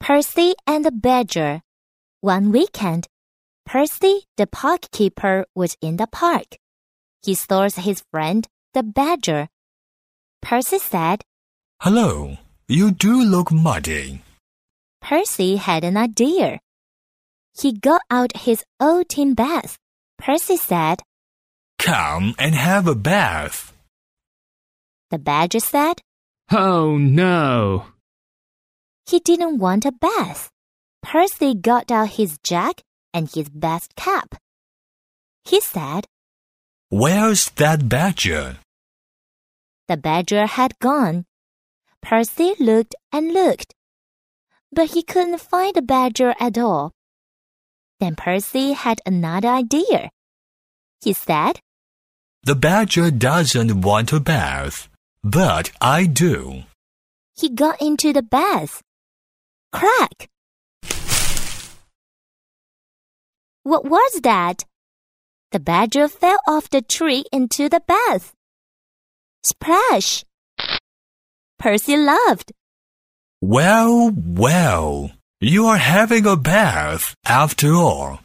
Percy and the Badger. One weekend, Percy, the park keeper, was in the park. He saw his friend, the Badger. Percy said, "Hello, you do look muddy." Percy had an idea. He got out his old tin bath. Percy said, "Come and have a bath." The Badger said, "Oh, no." he didn't want a bath. Percy got out his jug and his best cap. He said, "Where's that badger?" The Badger had gone. Percy looked and looked, but he couldn't find the Badger at all. Then Percy had another idea. He said, "The badger doesn't want a bath, but I do." He got into the bath. Crack! What was that? The Badger fell off the tree into the bath. Splash! Percy laughed. Well, you are having a bath after all.